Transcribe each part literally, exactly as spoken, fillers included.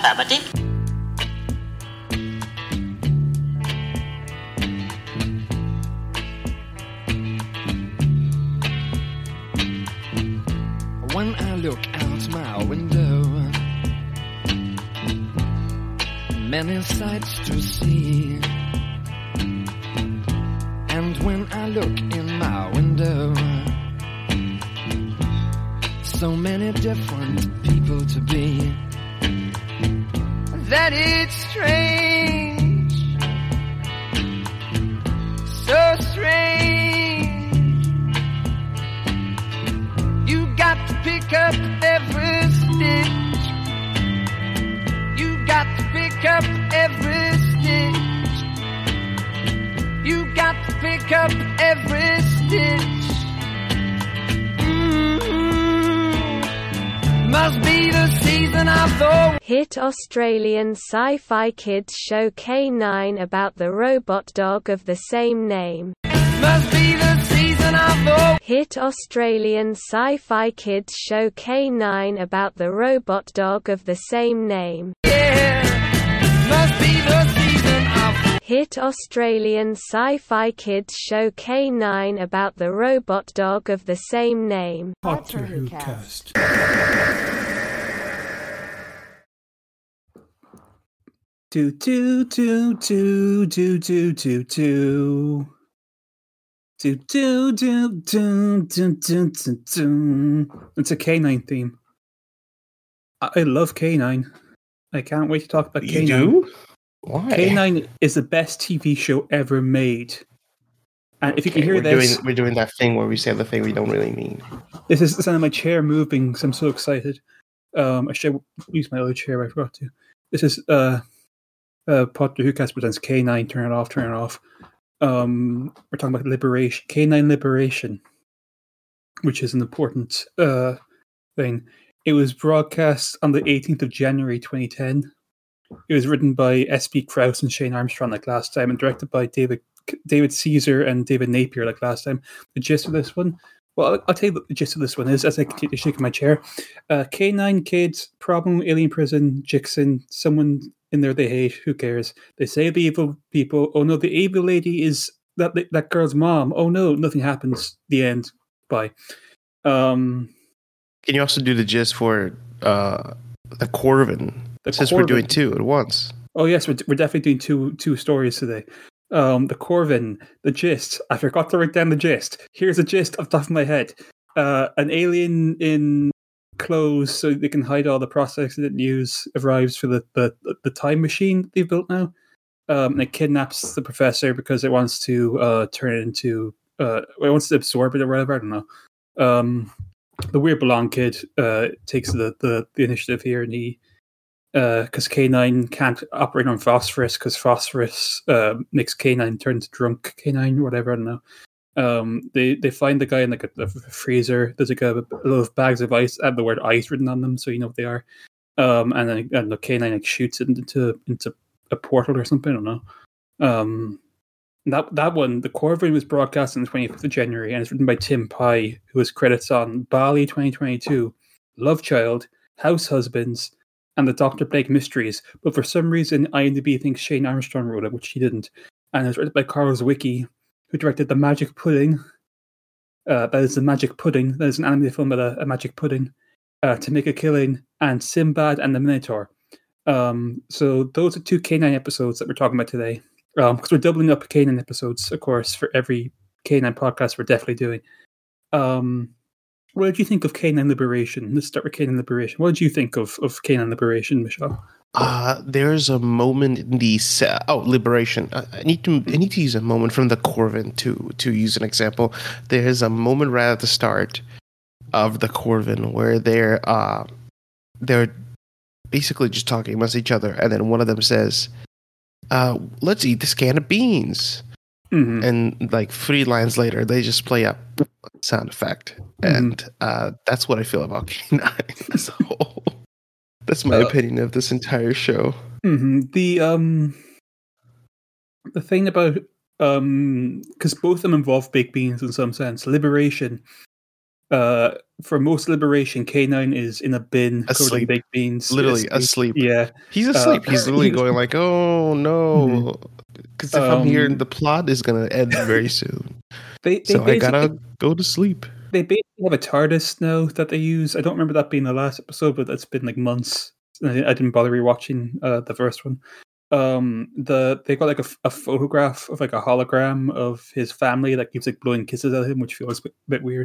Affirmative. When I look out my window, many sights to see. And when I look in my window, so many different people to be, that it's strange, so strange. You got to pick up every stitch. You got to pick up every stitch. You got to pick up every stitch. Mm-hmm. Must be the season of the hit Australian sci-fi kids show K nine about the robot dog of the same name. Must be the season of the hit Australian sci-fi kids show K nine about the robot dog of the same name. Yeah, must be the season of hit Australian sci-fi kids show K nine about the robot dog of the same name. Doctor Who cast. Do do do do do do do do. Do do do do do do do do. It's a K nine theme. I, I love K nine. I can't wait to talk about You K nine. do? Why? K nine is the best T V show ever made. And if you can Okay, hear we're this, doing, we're doing that thing where we say the thing we don't really mean. this is the sound of my chair moving, so I'm so excited. Um, I should use my other chair, I forgot to. This is uh, uh, Potter Whocast presents K nine, turn it off, turn it off. Um, we're talking about Liberation, K nine Liberation, which is an important uh, thing. It was broadcast on the eighteenth of January twenty ten. It was written by S B Krause and Shane Armstrong like last time, and directed by David David Caesar and David Napier like last time. The gist of this one, well, I'll, I'll tell you what the gist of this one is as I continue shaking my chair. Uh, K nine kids, problem, alien prison, Jixon, someone in there they hate, who cares? They save the evil people. Oh no, the evil lady is that that girl's mom. Oh no, nothing happens. The end. Bye. Um, Can you also do the gist for uh, the Corvin? The Since Corvin. we're doing two at once. Oh yes, we're, we're definitely doing two two stories today. Um, the Corvin, the gist. I forgot to write down the gist. Here's a gist off the top of my head. Uh, an alien in clothes so they can hide all the processors they didn't use arrives for the, the, the time machine they've built now. Um, and it kidnaps the professor because it wants to uh, turn it into... Uh, it wants to absorb it or whatever, I don't know. Um, the weird blonde kid uh, takes the, the, the initiative here, and he... Because uh, K nine can't operate on phosphorus because phosphorus uh, makes K nine turn into drunk K nine or whatever, I don't know. Um, they they find the guy in like a, a freezer. There's like a, a lot of bags of ice have the word ice written on them, so you know what they are. Um, and then and the K nine like shoots it into into a portal or something. I don't know. Um, that that one, the Corvin, was broadcast on the twenty-fifth of January, and it's written by Tim Pye, who has credits on Bali twenty twenty-two, Love Child, House Husbands, and the Doctor Blake Mysteries. But for some reason, IMDb thinks Shane Armstrong wrote it, which he didn't. And it's written by Carl Zwicky, who directed The Magic Pudding. Uh, that is The Magic Pudding. That is an animated film about a, a magic pudding. Uh, To Make a Killing, and Sinbad and the Minotaur. Um, so those are two K nine episodes that we're talking about today. Because um, we're doubling up K nine episodes, of course, for every K nine podcast we're definitely doing. Um, what did you think of K nine Liberation? Let's start with K nine Liberation. What did you think of, of K nine Liberation, Michelle? Uh, there's a moment in the se- oh Liberation. Uh, I need to I need to use a moment from the Corvin to to use an example. There's a moment right at the start of the Corvin where they're uh they're basically just talking amongst each other, and then one of them says, uh, "Let's eat this can of beans." Mm-hmm. And like three lines later, they just play a sound effect, Mm-hmm. and uh, that's what I feel about K nine as a whole. That's my Uh, opinion of this entire show. Mm-hmm. The um, the thing about um, because both of them involve baked beans in some sense. Liberation, Uh, for most liberation, K nine is in a bin covered in Asleep. baked beans. Literally asleep. Yeah. He's asleep. Uh, He's literally he's- going like, "Oh no," because if I'm here, Um, the plot is gonna end very soon. They, they So I basically gotta go to sleep. they basically have a TARDIS now that they use. I don't remember that being the last episode, but it's been like months. I, I didn't bother rewatching uh, the first one. Um, the they got like a, a photograph of like a hologram of his family that keeps like blowing kisses at him, which feels a bit, bit weird.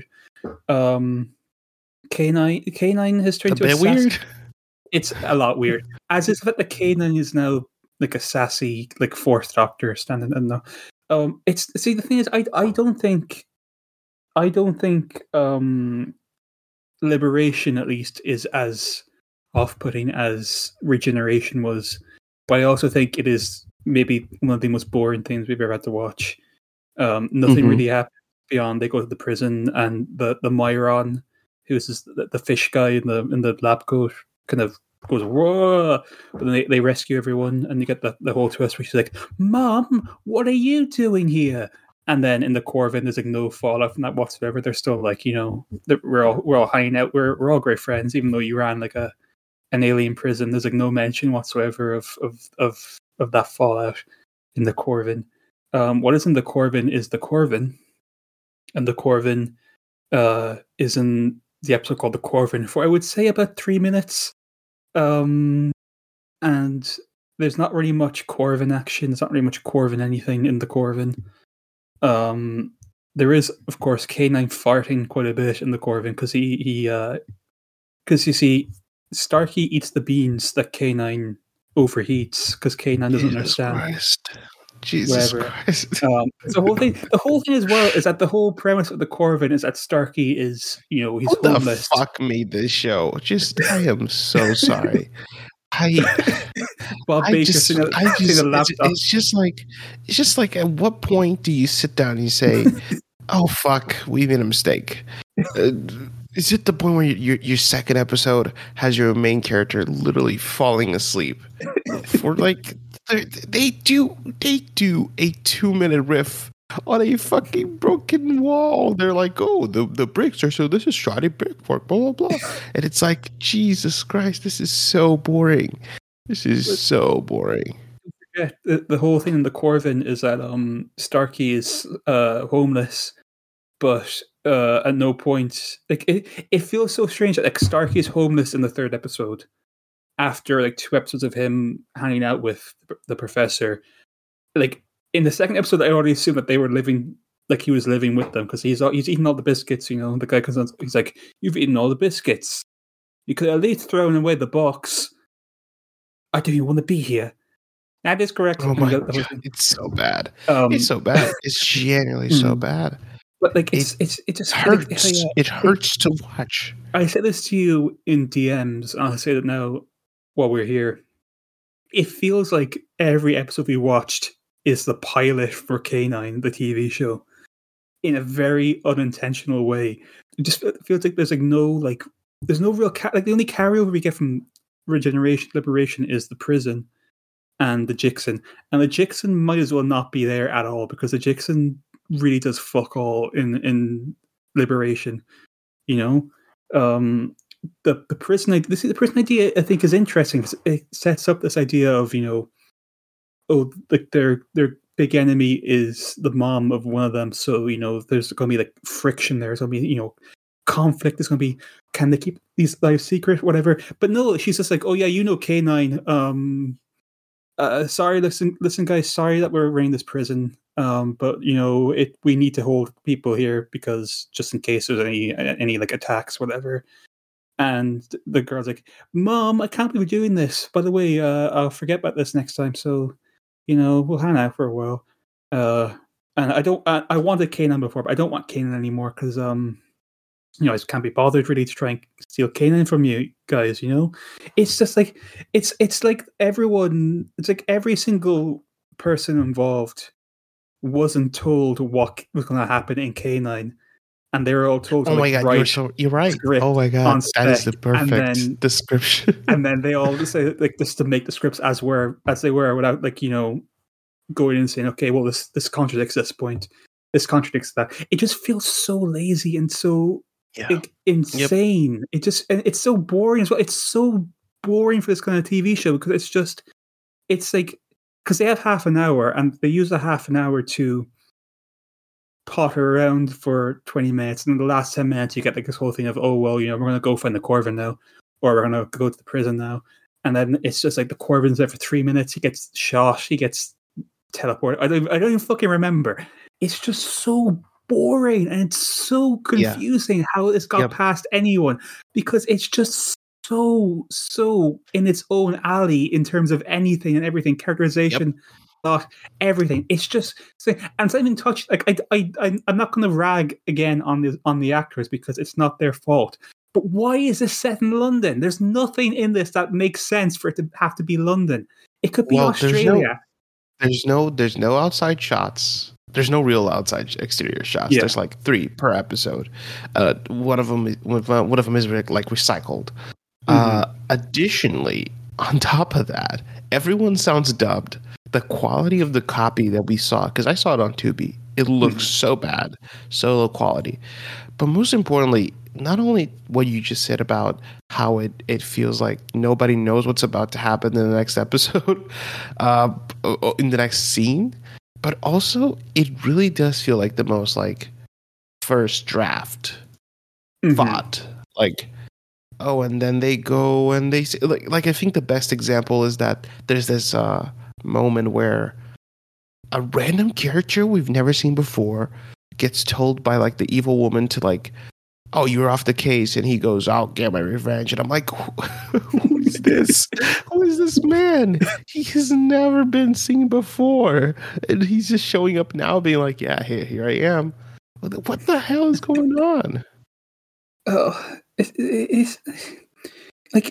Um, K nine K nine has A turned bit into a sassy- weird. It's a lot weird. As is that the K nine is now like a sassy like fourth Doctor standing in the. Um, it's see the thing is I I don't think. I don't think um, Liberation, at least, is as off-putting as Regeneration was. But I also think it is maybe one of the most boring things we've ever had to watch. Um, nothing Mhm. really happens beyond they go to the prison and the the Myron, who's this, the, the fish guy in the in the lab coat, kind of goes whoa, but then they, they rescue everyone and you get the, the whole twist where she's like, "Mom, what are you doing here?" And then in the Corvin, there's like no fallout from that whatsoever. They're still like, you know, we're all we're all hanging out. We're we're all great friends, even though you ran like a an alien prison. There's like no mention whatsoever of of of, of that fallout in the Corvin. Um, what is in the Corvin is the Corvin, and the Corvin uh, is in the episode called the Corvin for I would say about three minutes. Um, and there's not really much Corvin action. There's not really much Corvin anything in the Corvin. Um, there is, of course, K nine farting quite a bit in the Corvin because he he because uh, you see, Starkey eats the beans that K nine overheats because K nine doesn't Jesus understand. Christ. Jesus Whatever. Christ. Um, the whole thing, the whole thing as well is that the whole premise of the Corvin is that Starkey is, you know, he's Who homeless. the fuck made this show? Just, I am so sorry. I, Bob I Baker just, sitting at- I sitting just, at a it's, laptop. it's just like, it's just like, at what point do you sit down and you say, "Oh fuck, we made a mistake"? Uh, is it the point where your your second episode has your main character literally falling asleep for like they they do they do a two minute riff on a fucking broken wall? They're like, "Oh, the the bricks are so this is shoddy brickwork, blah blah blah," and it's like, Jesus Christ, this is so boring. This is so boring. Yeah, the, the whole thing in the Corvin is that um Starkey is uh homeless, but uh at no point like it, it feels so strange that like Starkey is homeless in the third episode after like two episodes of him hanging out with the professor. Like in the second episode, I already assumed that they were living like he was living with them because he's he's eating all the biscuits. You know, the guy comes on, he's like, "You've eaten all the biscuits. You could at least throw away the box. I don't even want to be here." That is correct. Oh my And the- the whole god, thing. it's so bad. Um, It's so bad. It's genuinely so Mm. bad. but like it's it's it just It like, hurts. yeah, It hurts to watch. I said this to you in D Ms, and I'll say it now while we're here. It feels like every episode we watched is the pilot for K nine, the T V show, in a very unintentional way. It just fe- feels like there's like no like there's no real ca- like the only carryover we get from Regeneration Liberation is the prison and the Jixen, and the Jixen might as well not be there at all because the Jixen really does fuck all in in Liberation. You know, um, the the prison idea, this the prison idea I think is interesting because it sets up this idea of, you know, oh, like their their big enemy is the mom of one of them, so you know there's going to be like friction there. There's going to be, you know, conflict. There's going to be, can they keep these lives secret, whatever. But no, she's just like, oh yeah, you know, K nine. Um, uh, sorry, listen, listen, guys. Sorry that we're running this prison. Um, but you know, it we need to hold people here because just in case there's any any like attacks, whatever. And the girl's like, "Mom, I can't believe we're doing this. By the way, uh, I'll forget about this next time. So, you know, we'll hang out for a while." Uh, and I don't. I, I wanted Kanan before, but I don't want Kanan anymore because, um, you know, I just can't be bothered really to try and steal Kanan from you guys. You know, it's just like it's it's like everyone. It's like every single person involved wasn't told what was going to happen in K nine, and they were all told. Oh to, my like, god, write you're so you're right. script Oh my on god, that is the spec, perfect and then- description. and then they all say like just to make the scripts as were as they were without like, you know, going in and saying, okay, well this this contradicts this point, this contradicts that. It just feels so lazy and so Yeah. like, insane. Yep. It just and it's so boring as well. It's so boring for this kind of T V show because it's just it's like because they have half an hour and they use a half an hour to potter around for twenty minutes, and in the last ten minutes you get like this whole thing of, oh well, you know, we're gonna go find the Corvin now, or we're gonna go to the prison now, and then it's just like the Corvin's there for three minutes. He gets shot. He gets teleported. I don't. I don't even fucking remember. It's just so boring, and it's so confusing yeah. how this got yep. past anyone because it's just so so in its own alley in terms of anything and everything, characterization. Yep. Thought, everything. It's just, and it's not even touched. Like I, I, I, I'm not going to rag again on the on the actors because it's not their fault. But why is this set in London? There's nothing in this that makes sense for it to have to be London. It could be well, Australia. There's no, there's no, there's no outside shots. There's no real outside exterior shots. Yeah. There's like three per episode. Uh, one of them, one of them is like recycled. Mm-hmm. Uh, additionally, on top of that, everyone sounds dubbed. The quality of the copy that we saw, because I saw it on Tubi, it looks mm-hmm. so bad, so low quality. But most importantly, not only what you just said about how it, it feels like nobody knows what's about to happen in the next episode, uh, in the next scene, but also it really does feel like the most like first draft mm-hmm. thought. Like, oh, and then they go and they say, like, like I think the best example is that there's this uh, moment where a random character we've never seen before gets told by like the evil woman to like, oh, you're off the case, and he goes, I'll get my revenge. And I'm like, who is this? Who is this man? He has never been seen before. And he's just showing up now being like, yeah, here, here I am. What the hell is going on? Oh, it, it, it's like...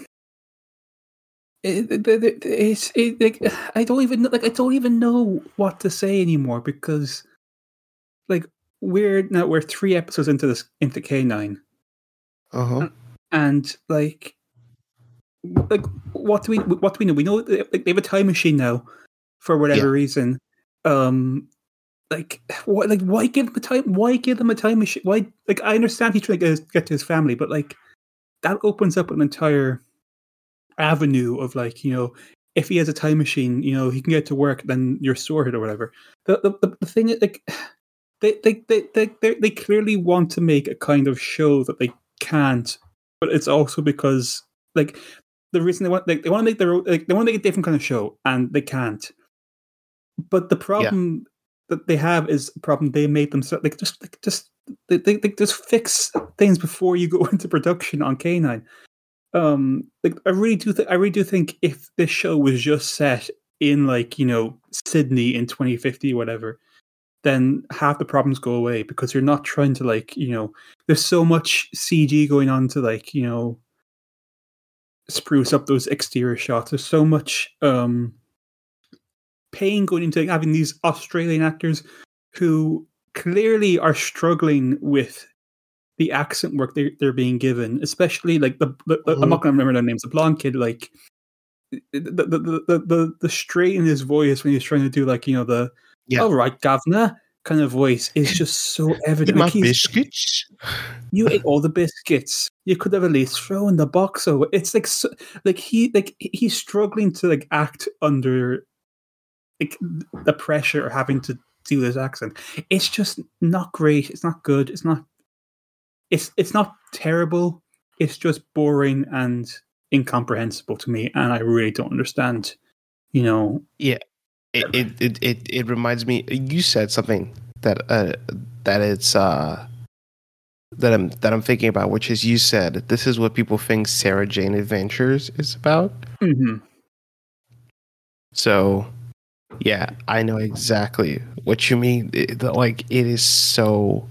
It, it, it's it, like I don't even like I don't even know what to say anymore because like we're now we're three episodes into this into K nine, uh-huh. and like like what do we what do we know? We know like, they have a time machine now for whatever yeah. reason. Um, like what like why give them a time? Why give them a time machine? Why like I understand he's trying to get to his family, but like that opens up an entire avenue of like, you know, if he has a time machine, you know, he can get to work, then you're sorted or whatever. The the, the thing is, like, they they, they they they they clearly want to make a kind of show that they can't, but it's also because like the reason they want like they want to make their like they want to make a different kind of show and they can't. But the problem yeah. that they have is a problem they made themselves. Like just like just they, they they just fix things before you go into production on K nine. Um, like I really do think I really do think if this show was just set in like, you know, Sydney in twenty fifty or whatever, then half the problems go away because you're not trying to like, you know, there's so much C G going on to like, you know, spruce up those exterior shots. There's so much um pain going into having these Australian actors who clearly are struggling with the accent work they're, they're being given, especially like the, the, the mm-hmm. I'm not going to remember their names. The blonde kid, like the the, the the the the straight in his voice when he's trying to do like, you know, the yeah. all right, governor kind of voice is just so evident. My like biscuits. You ate all the biscuits. You could have at least thrown the box over. It's like so, like he like he's struggling to like act under like the pressure of having to do this accent. It's just not great. It's not good. It's not. It's it's not terrible. It's just boring and incomprehensible to me, and I really don't understand. You know. Yeah, it it it it, it reminds me. You said something that uh, that it's uh, that I'm that I'm thinking about, which is you said this is what people think Sarah Jane Adventures is about. Mm-hmm. So, yeah, I know exactly what you mean. It, like it is so.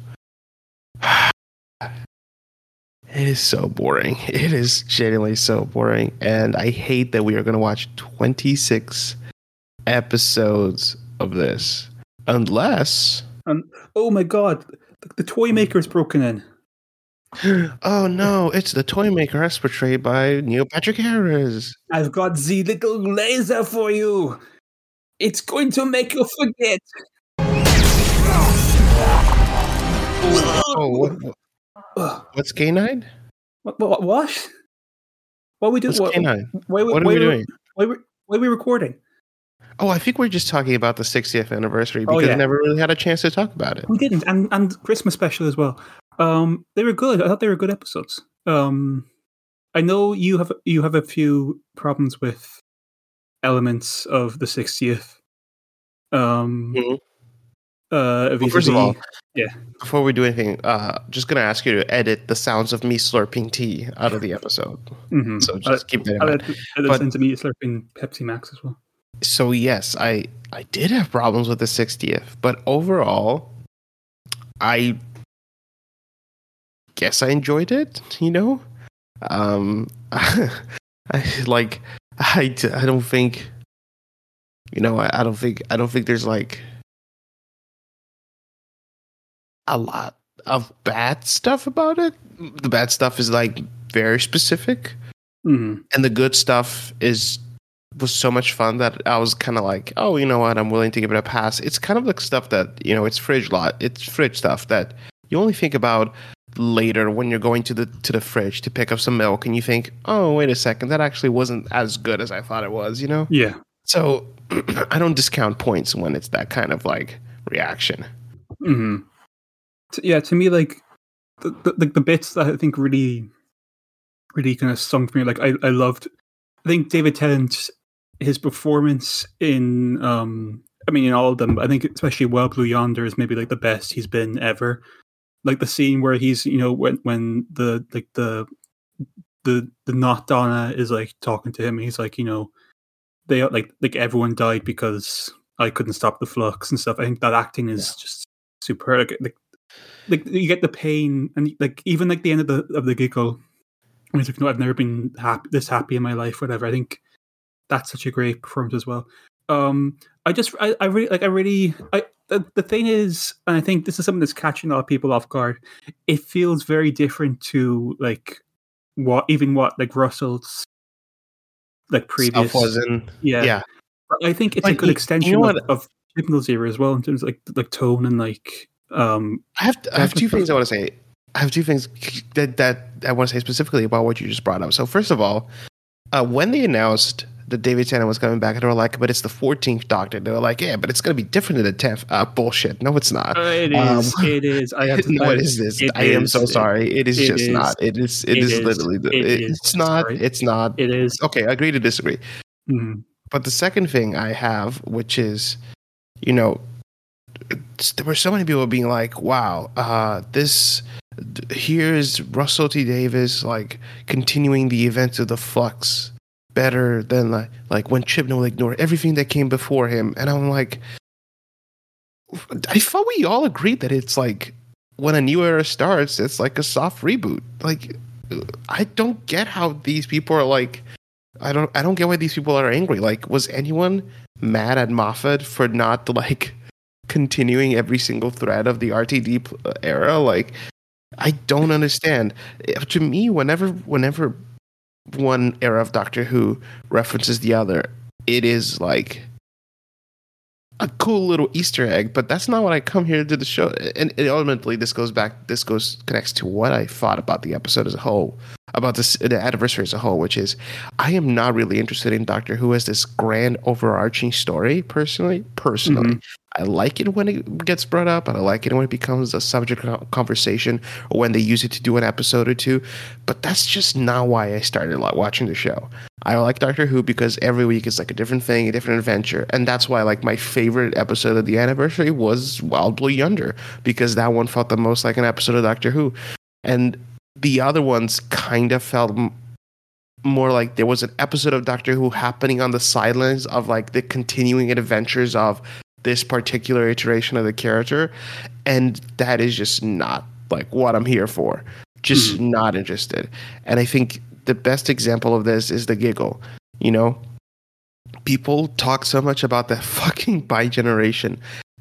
It is so boring. It is genuinely so boring. And I hate that we are going to watch twenty-six episodes of this. Unless... Um, oh my god. The, the toy maker is broken in. Oh no, it's the toy maker as portrayed by Neil Patrick Harris. I've got the little laser for you. It's going to make you forget. Oh, what, Ugh. What's K nine? What? What? What? What we do? What's What, K nine? why, What are why, we doing? Why, why, why are we recording? Oh, I think we're just talking about the sixtieth anniversary Oh, because yeah. we never really had a chance to talk about it. We didn't, and and Christmas special as well. Um, they were good. I thought they were good episodes. Um, I know you have you have a few problems with elements of the sixtieth. Um, Mhm. uh, Well, first of all, yeah. before we do anything, uh, just gonna ask you to edit the sounds of me slurping tea out of the episode. Mm-hmm. So just I, keep that in I mind. let, I listen to me slurping Pepsi Max as well. So yes, I I did have problems with the sixtieth, but overall, I guess I enjoyed it. You know, um, I like I I don't think you know I, I don't think I don't think there's like a lot of bad stuff about it. The bad stuff is like very specific, Mm-hmm. and the good stuff is was so much fun that I was kind of like, oh, you know what, I'm willing to give it a pass. It's kind of like stuff that, you know, it's fridge lot, it's fridge stuff that you only think about later when you're going to the to the fridge to pick up some milk, and you think, oh, wait a second, that actually wasn't as good as I thought it was, you know? Yeah. So I don't discount points when it's that kind of like reaction. Mm-hmm. Yeah, to me, like the, the like the bits that I think really, really kind of stung for me. Like I, I loved. I think David Tennant, his performance in, um, I mean, in all of them. I think especially Well Blue Yonder is maybe like the best he's been ever. Like the scene where he's, you know, when when the like the the the not Donna is like talking to him, and he's like, you know, they like like everyone died because I couldn't stop the flux and stuff. I think that acting is Yeah. just super. Like, like like you get the pain, and like even like the end of the of the giggle, when he's like, no, I've never been happy this happy in my life, whatever. I think that's such a great performance as well. Um, I just I, I really like I really I the, the thing is, and I think this is something that's catching a lot of people off guard. It feels very different to like what even what like Russell's like previous Stuff wasn't, yeah. yeah. But I think it's But a good you- extension you know of, what? of Chibnall's era as well in terms of like like tone and like um I have I have Definitely. two things I want to say. I have two things that that I want to say specifically about what you just brought up. So first of all, uh, when they announced that David Tennant was coming back, and they were like, "But it's the fourteenth Doctor." They were like, "Yeah, but it's going to be different than the tenth." Uh, bullshit. No, it's not. uh, it Um, is it is I have to no, I, it is this. it I am is, so it- sorry. It is it just is, not. It is. It it is, is, literally. The, it it- is. it's not. Sorry. It's not. it is Okay, agree to disagree. Mhm. But the second thing I have, which is, you know, it's- there were so many people being like, "Wow, uh, this here's Russell T Davies like continuing the events of the Flux better than like like when Chibnall ignored everything that came before him." And I'm like, I thought we all agreed that it's like when a new era starts, it's like a soft reboot. Like, I don't get how these people are like. I don't. I don't get why these people are angry. Like, was anyone mad at Moffat for not like continuing every single thread of the R T D pl- era? Like, I don't understand. Eh, To me, whenever whenever one era of Doctor Who references the other, it is like a cool little Easter egg, but that's not what I come here to the show. And it, ultimately, this goes back. This goes connects to what I thought about the episode as a whole, about this the anniversary as a whole, which is I am not really interested in Doctor Who as this grand overarching story. Personally, personally, I like it when it gets brought up, and I like it when it becomes a subject of conversation, or when they use it to do an episode or two. But that's just not why I started like watching the show. I like Doctor Who because every week is like a different thing, a different adventure, and that's why like my favorite episode of the anniversary was Wild Blue Yonder, because that one felt the most like an episode of Doctor Who, and the other ones kind of felt m- more like there was an episode of Doctor Who happening on the sidelines of like the continuing adventures of this particular iteration of the character, and that is just not like what I'm here for. Just Mhm. not interested. And I think the best example of this is the giggle. You know, people talk so much about the fucking bi generation,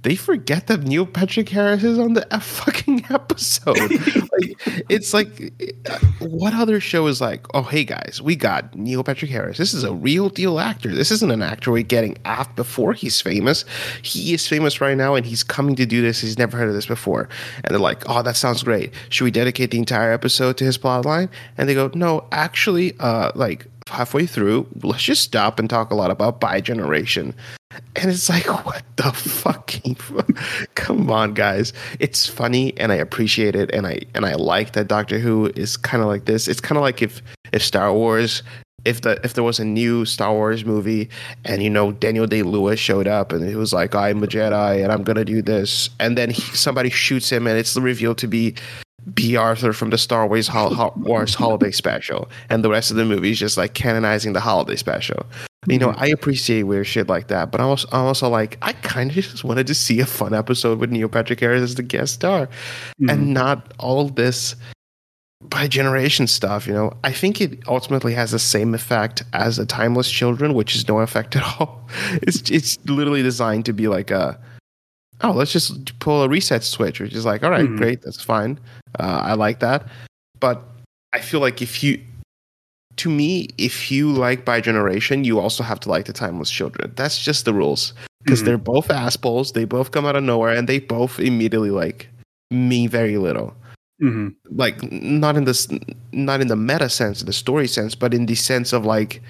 they forget that Neil Patrick Harris is on the F fucking episode. Like, it's like, what other show is like, oh, hey guys, we got Neil Patrick Harris. This is a real deal actor. This isn't an actor we're getting aft before he's famous. He is famous right now and he's coming to do this. He's never heard of this before. And they're like, oh, that sounds great. Should we dedicate the entire episode to his plotline? And they go, no, actually, uh, like halfway through, let's just stop and talk a lot about bi-generation. And it's like, what the fucking come on, guys. It's funny and I appreciate it, and I and I like that Doctor Who is kind of like this. It's kind of like if if Star Wars, if the if there was a new Star Wars movie and, you know, Daniel Day-Lewis showed up and he was like, I'm a Jedi and I'm gonna do this, and then he, somebody shoots him and it's revealed to be B. Arthur from the Star Wars, Hol- Wars Holiday Special, and the rest of the movie is just like canonizing the Holiday Special. You know, I appreciate weird shit like that, but I'm also, I'm also like, I kind of just wanted to see a fun episode with Neil Patrick Harris as the guest star, mm-hmm. and not all this bi-generation stuff. You know, I think it ultimately has the same effect as the Timeless Children, which is no effect at all. It's it's literally designed to be like a, oh, let's just pull a reset switch, which is like, all right, mm-hmm. great, that's fine. Uh, I like that, but I feel like if you. To me, if you like bi-generation, you also have to like the Timeless Children. That's just the rules. Because mm-hmm. they're both assholes, they both come out of nowhere, and they both immediately like mean very little. Mm-hmm. Like not in this, not in the meta sense, the story sense, but in the sense of like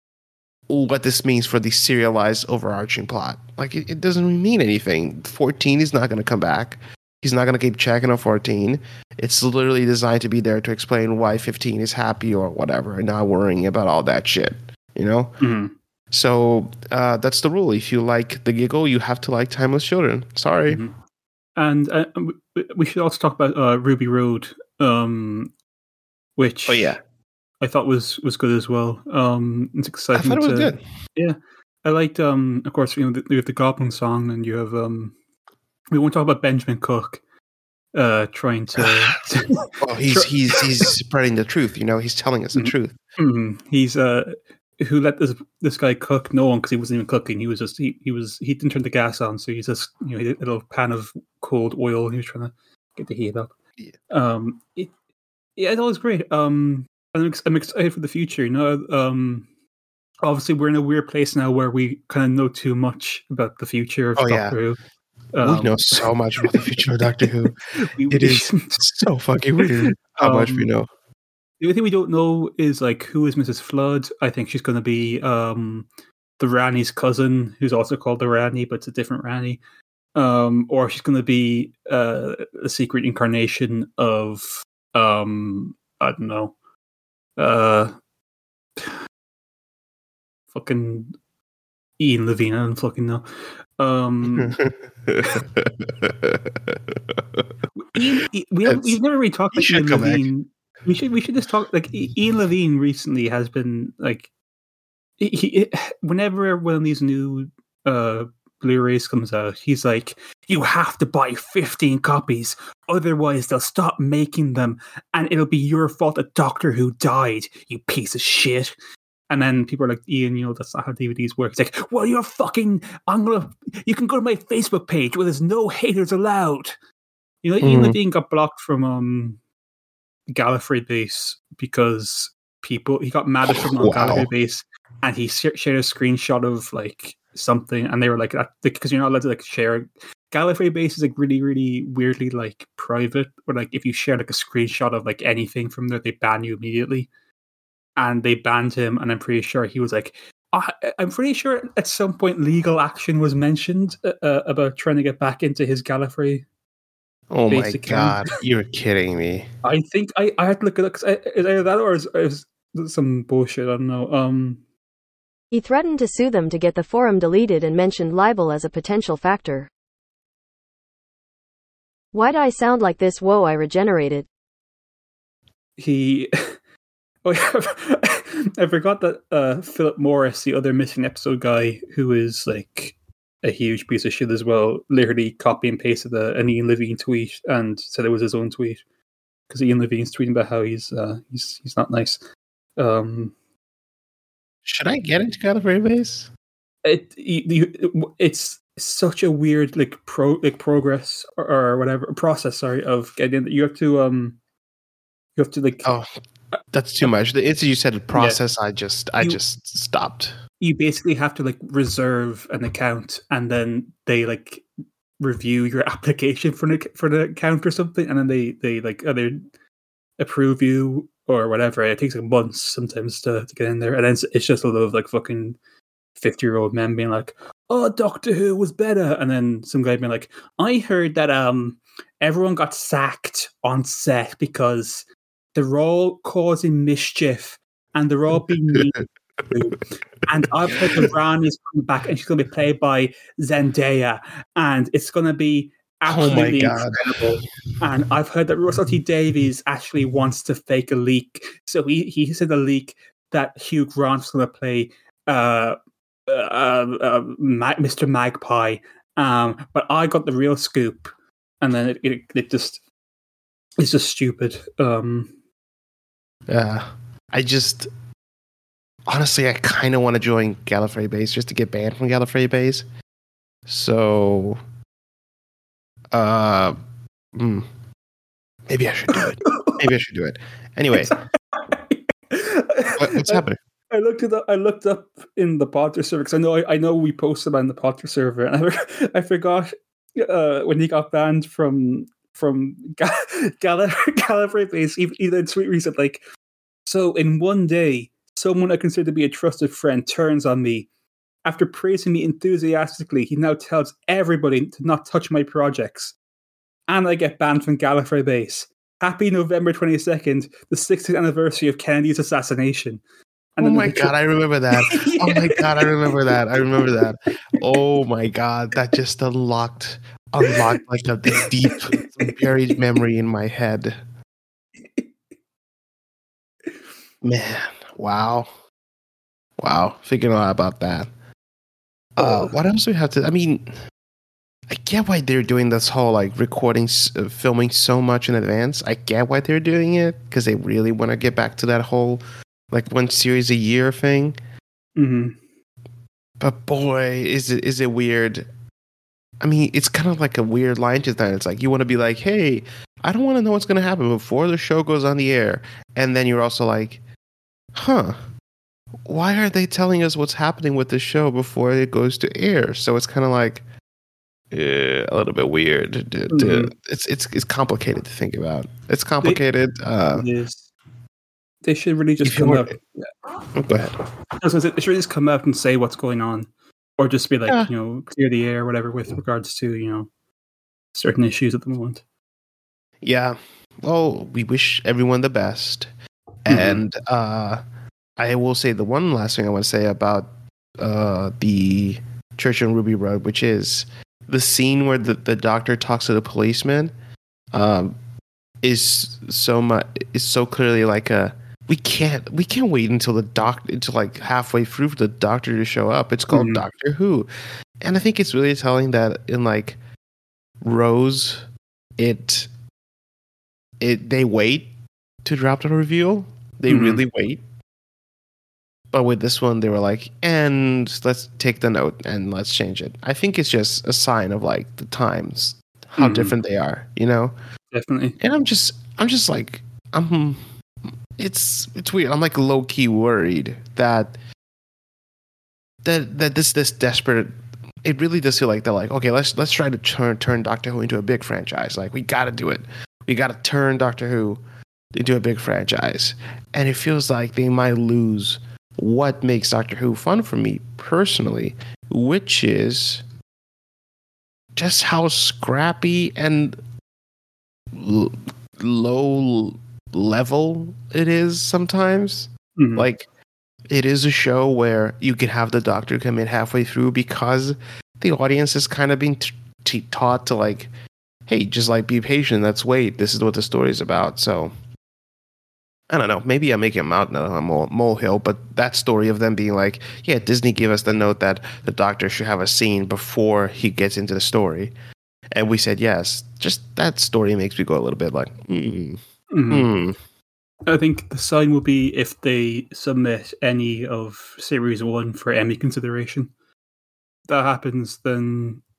what this means for the serialized overarching plot. Like it, it doesn't really mean anything. fourteen is not going to come back. He's not going to keep checking on fourteen. It's literally designed to be there to explain why fifteen is happy or whatever, and not worrying about all that shit, you know? Mm-hmm. So uh, that's the rule. If you like the giggle, you have to like Timeless Children. Sorry. Mm-hmm. And uh, we should also talk about uh, Ruby Road, um, which oh, yeah. I thought was, was good as well. Um, it's exciting. I thought it was to, good. Yeah. I liked, um, of course, you know, you have the Goblin song, and you have... Um, we won't talk about Benjamin Cook uh, trying to. Well, he's he's he's spreading the truth. You know, he's telling us the mm-hmm. truth. Mm-hmm. He's uh, who let this this guy cook? No one, because he wasn't even cooking. He was just he, he was he didn't turn the gas on, so he's just, you know, he had a little pan of cold oil. He was trying to get the heat up. Yeah. Um. It, yeah, it was great. Um. I'm, I'm excited for the future. You know. Um. Obviously, we're in a weird place now where we kind of know too much about the future of oh, Doctor yeah. Who. Um, we know so much about the future of Doctor Who. we, it is so fucking weird how um, much we know. The only thing we don't know is like who is Missus Flood. I think she's going to be um, the Rani's cousin, who's also called the Rani, but it's a different Rani. Um, or she's going to be uh, a secret incarnation of um, I don't know, uh, fucking Ian Levine. I don't fucking know. Um, Ian, we have, we've never really talked about Ian Levine. Back. We should we should just talk like Ian Levine recently has been like he, he whenever one of these new uh, Blu-rays comes out, he's like, you have to buy fifteen copies, otherwise they'll stop making them, and it'll be your fault that Doctor Who died, you piece of shit. And then people are like, Ian, you know, that's not how D V Ds work. It's like, well, you're fucking, I'm gonna, you can go to my Facebook page where there's no haters allowed. You know, mm. Ian Levine got blocked from um, Gallifrey Base because people, he got mad at someone on wow. Gallifrey Base, and he shared a screenshot of like something, and they were like, because you're not allowed to like share. Gallifrey Base is like really, really weirdly like private, where like if you share like a screenshot of like anything from there, they ban you immediately. And they banned him, and I'm pretty sure he was like, I, I'm pretty sure at some point legal action was mentioned uh, about trying to get back into his Gallifrey. Oh my god, you're kidding me! I think I, I had to look at it. Is either that or is, is some bullshit? I don't know. Um, he threatened to sue them to get the forum deleted and mentioned libel as a potential factor. Why'd I sound like this? Whoa, I regenerated. He. Oh, yeah. I forgot that uh, Philip Morris, the other missing episode guy, who is like a huge piece of shit as well, literally copy and pasted a, an Ian Levine tweet and said it was his own tweet because Ian Levine's tweeting about how he's uh, he's he's not nice. Um, Should I get into Gallifrey Base? It you, it's such a weird like pro like progress or, or whatever process. Sorry, of getting you have to um you have to like Oh, that's too much. The instant you said the process, yeah. I just I you, just stopped. You basically have to like reserve an account, and then they like review your application for the for the account or something, and then they they like either approve you or whatever. It takes like months sometimes to, to get in there, and then it's, it's just a lot of like fucking fifty year old men being like, "Oh, Doctor Who was better," and then some guy being like, "I heard that um everyone got sacked on set because they're all causing mischief and they're all being mean." And I've heard that Rani's coming back, and she's going to be played by Zendaya, and it's going to be absolutely oh my God. incredible. And I've heard that Russell T Davies actually wants to fake a leak, so he he said a leak that Hugh Grant's going to play uh, uh, uh, Mag- Mister Magpie. Um, but I got the real scoop, and then it it, it just it's just stupid. Um, yeah, I just. Honestly, I kind of want to join Gallifrey Base just to get banned from Gallifrey Base. So, uh, mm, maybe I should do it. Maybe I should do it. Anyway, what, what's happening? I looked it up. I looked up in the Potter server because I know I, I know we posted about in the Potter server, and I, I forgot uh, when he got banned from from Gallifrey, Gallifrey Base. Even in tweet recent, like, so in one day, someone I consider to be a trusted friend turns on me. After praising me enthusiastically, he now tells everybody to not touch my projects. And I get banned from Gallifrey Base. Happy November twenty-second, the sixtieth anniversary of Kennedy's assassination. And oh my God, I remember that. yeah. Oh my God, I remember that. I remember that. Oh my God, that just unlocked, unlocked like a deep, buried memory in my head. Man. Wow. Wow. Figuring out about that. Uh, what else do we have to... I mean, I get why they're doing this whole, like, recording, uh, filming so much in advance. I get why they're doing it, because they really want to get back to that whole, like, one series a year thing. Mm-hmm. But boy, is it is it weird. I mean, it's kind of like a weird line to that. It's like, you want to be like, hey, I don't want to know what's going to happen before the show goes on the air. And then you're also like, huh, why are they telling us what's happening with the show before it goes to air? So it's kind of like yeah, a little bit weird. To, to, mm-hmm. It's it's it's complicated to think about. It's complicated. They, uh, it is. They should really just come up. Yeah. Oh, go ahead. I was gonna say, they should just come up and say what's going on, or just be like, yeah. you know, clear the air, or whatever, with regards to you know certain issues at the moment. Yeah. Well, we wish everyone the best. And uh, I will say the one last thing I want to say about uh, the Church on Ruby Road, which is the scene where the, the doctor talks to the policeman, um, is so much is so clearly like a we can't we can't wait until the doc until like halfway through for the doctor to show up. It's called mm-hmm. Doctor Who, and I think it's really telling that in like Rose, it it they wait to drop the reveal. They mm-hmm. really wait. But with this one, they were like, and let's take the note and let's change it. I think it's just a sign of like the times, how mm-hmm. different they are, you know? Definitely. And I'm just, I'm just like, I'm, it's, it's weird. I'm like low key worried that, that, that this, this desperate, it really does feel like they're like, okay, let's, let's try to turn, turn Doctor Who into a big franchise. Like, we got to do it. We got to turn Doctor Who into a big franchise. And it feels like they might lose what makes Doctor Who fun for me personally, which is just how scrappy and l- low level it is sometimes. Mm-hmm. Like, it is a show where you can have the Doctor come in halfway through because the audience has kind of been t- t- taught to like, hey, just like be patient, let's wait, this is what the story is about. So I don't know, maybe I'm making a mountain out of a mole, molehill, but that story of them being like, yeah, Disney gave us the note that the Doctor should have a scene before he gets into the story. And we said yes. Just that story makes me go a little bit like, mm, mm-hmm. mm. I think the sign will be if they submit any of Series one for Emmy consideration. If that happens, then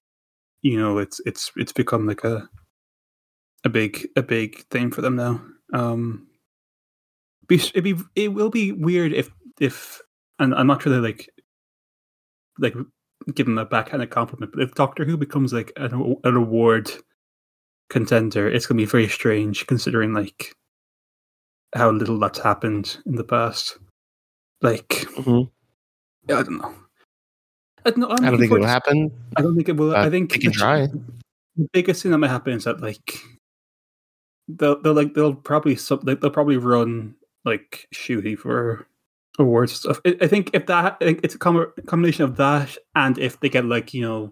you know, it's it's it's become like a a big a big thing for them now. Um, be, it'd be it will be weird if if and I'm not really like like give them a backhanded compliment, but if Doctor Who becomes like an, an award contender, it's gonna be very strange considering like how little that's happened in the past. Like, Mm-hmm. I don't know. I don't know. I'm I don't think looking it will forward to- happen. I don't think it will. Uh, I think they can the, try. the biggest thing that might happen is that like they'll they'll like they'll probably sub, they'll probably run like Shooty for awards and stuff. I, I think if that I think it's a com- combination of that and if they get like you know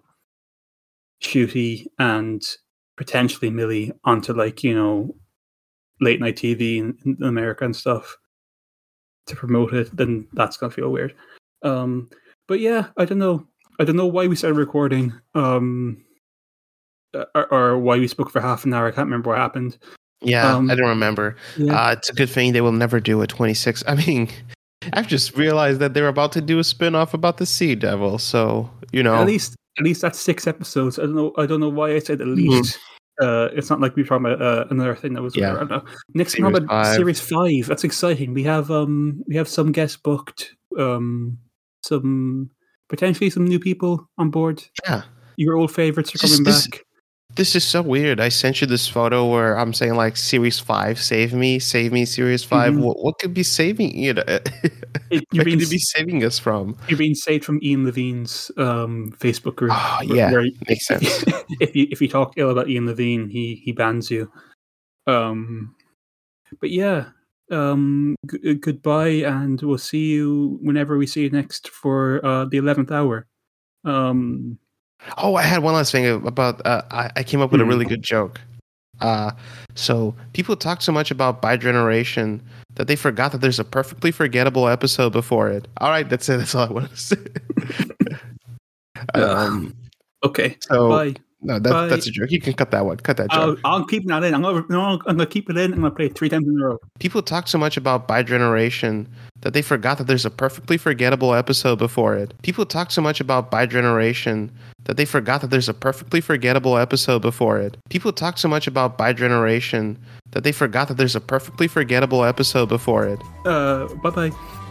Shooty and potentially Millie onto like you know late night T V in, in America and stuff to promote it, then that's gonna feel weird. Um, but yeah, I don't know. I don't know why we started recording, um, or, or why we spoke for half an hour. I can't remember what happened. Yeah, Um, I don't remember. Yeah, Uh, it's a good thing they will never do a twenty-six. I mean, I've just realized that they're about to do a spin-off about the Sea Devil. So, you know. at least at least that's six episodes. I don't know. I don't know why I said at least. Uh, it's not like we were talking about uh, another thing that was. Yeah. I don't know. Next Series time about five. series five. That's exciting. We have um we have some guests booked. Um, some potentially some new people on board. Yeah. Your old favorites are This- coming this- back. This is so weird. I sent you this photo where I'm saying like Series Five, save me, save me, Series 5 Mhm. What, what could be saving you know? It, what you're, could being, it be saving us from? you're being saved from Ian Levine's um, Facebook group. Oh, where- yeah, where makes if, sense. if you if you talk ill about Ian Levine, he he bans you. Um, but yeah, um, g- goodbye, and we'll see you whenever we see you next for uh, the eleventh hour. Um, Oh, I had one last thing about. Uh, I, I came up with a Hmm. really good joke. Uh, so people talk so much about Bi-Generation that they forgot that there's a perfectly forgettable episode before it. All right, that's it. That's all I want to say. um, okay, so bye. no, that, Bye. that's a joke. You can cut that one. Cut that I'll, joke. I'm keeping that in. I'm gonna no, I'm gonna keep it in. I'm gonna play it three times in a row. People talk so much about Bi-Generation that they forgot that there's a perfectly forgettable episode before it. People talk so much about Bi-Generation that they forgot that there's a perfectly forgettable episode before it. People talk so much about Bi-Generation that they forgot that there's a perfectly forgettable episode before it. Uh, bye bye.